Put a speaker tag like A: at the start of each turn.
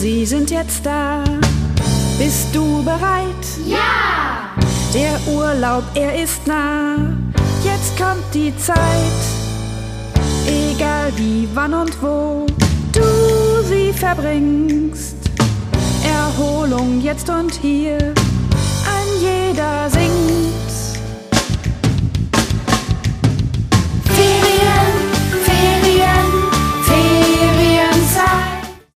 A: Sie sind jetzt da. Bist du bereit?
B: Ja!
A: Der Urlaub, er ist nah. Jetzt kommt die Zeit. Egal wie, wann und wo du sie verbringst. Erholung jetzt und hier. An jeder See.